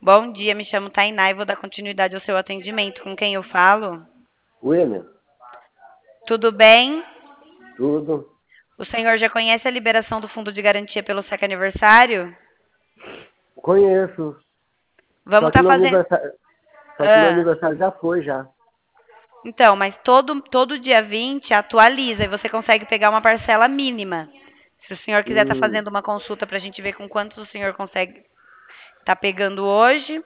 Bom dia, me chamo Tainá e vou dar continuidade ao seu atendimento. Com quem eu falo? William, Tudo bem? tudo. O senhor já conhece a liberação do fundo de garantia pelo SEC aniversário? Conheço. Vamos Só que estar meu fazendo. aniversário, só que meu Ah, aniversário já foi já. então, mas todo dia 20 atualiza e você consegue pegar uma parcela mínima. Se o senhor quiser estar Hum, fazendo uma consulta para a gente ver com quantos o senhor consegue estar pegando hoje.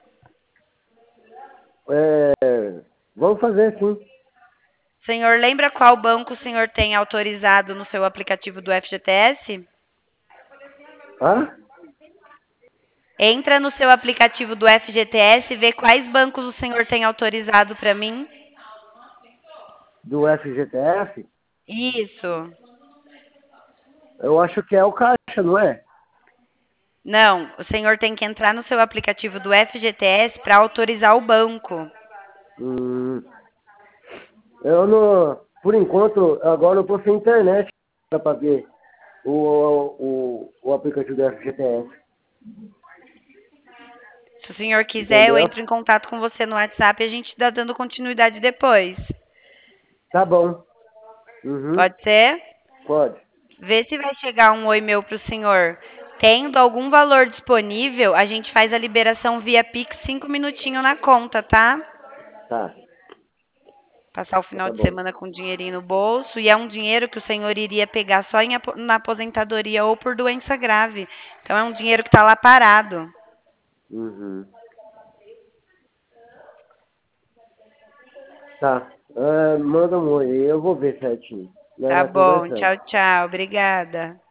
vamos fazer sim. Senhor, lembra qual banco o senhor tem autorizado no seu aplicativo do FGTS? Hã? Entra no seu aplicativo do FGTS e vê quais bancos o senhor tem autorizado para mim. Do FGTS? Isso. Eu acho que é o Caixa, não é? Não, o senhor tem que entrar no seu aplicativo do FGTS para autorizar o banco. Hum, eu não. Por enquanto, agora eu tô sem internet para ver o aplicativo do FGTS. Se o senhor quiser, eu Entendeu? entro em contato com você no WhatsApp e a gente dá dando continuidade depois. Tá bom. Uhum, Pode ser? pode. Vê se vai chegar um oi meu pro senhor. Tendo algum valor disponível, a gente faz a liberação via Pix 5 minutinhos na conta, tá? Tá, Passar o final tá de bom. semana com dinheirinho no bolso. E é um dinheiro que o senhor iria pegar só na aposentadoria ou por doença grave. Então é um dinheiro que está lá parado. Uhum. Tá. Manda um oi aí, eu vou ver certinho. Nós Tá vai bom. conversando. Tchau, tchau. Obrigada.